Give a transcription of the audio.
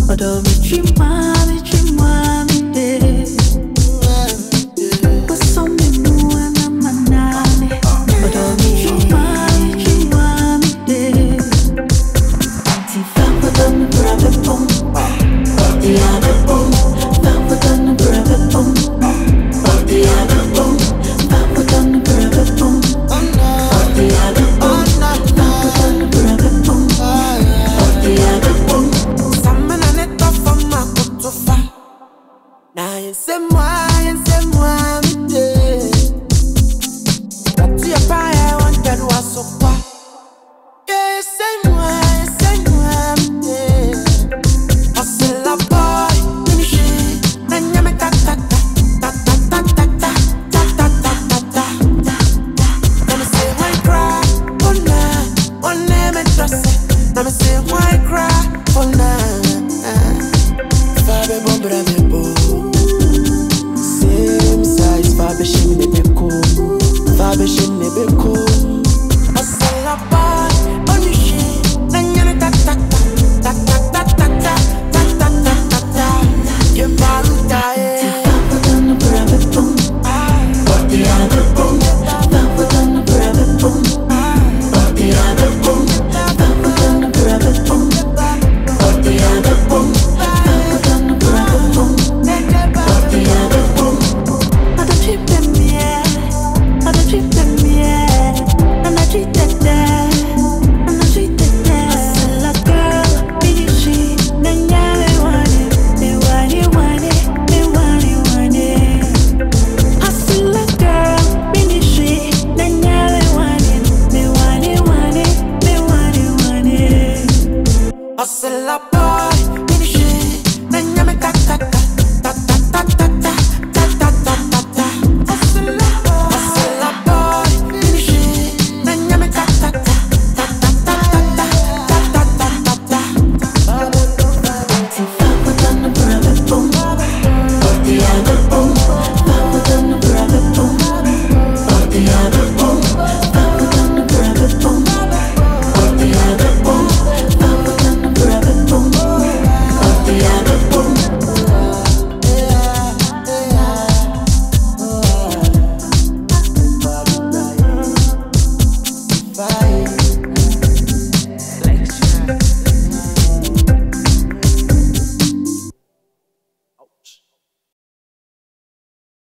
Odo mi chima mi de. Paso mi nuana manane. Odo mi chima mi de. Si fa for the brave pom. The other pom. Fa for the brave pom. The other pom. Fa for the brave pom. The other pom. Fa for the brave pom. The other pom. Samana neto fama kutufa. Na yense moi mide. Kati ya pae wanted wasokwa. Yense moi mide. Osela boy, nimishi, na nyame ta ta ta ta ta ta ta ta ta ta ta ta. Let me say why cry, oh nah, me trust. Let me say why cry, oh nah. Fabe bon brave bo, same size. Fabe shimne beko, fabe shimne beko. Osela boy, onishi, na nyame ta ta ta ta ta ta ta ta ta ta ta ta. You baruta Fa for the brave pom. The other pom. Fa for the brave pom. The other pom. Fa for the brave pom. The other pom. Fa for the brave pom. The other pom. Other trip them yeah. Other trip them yeah. And I treat that there. And I treat that there. Hustle a girl, be she. Nanya me want it. Me want it, want it. Me want it, want it. Hustle a girl, be she. Nanya me want it. Me want it, want it. Me want it, want it. Osela boy,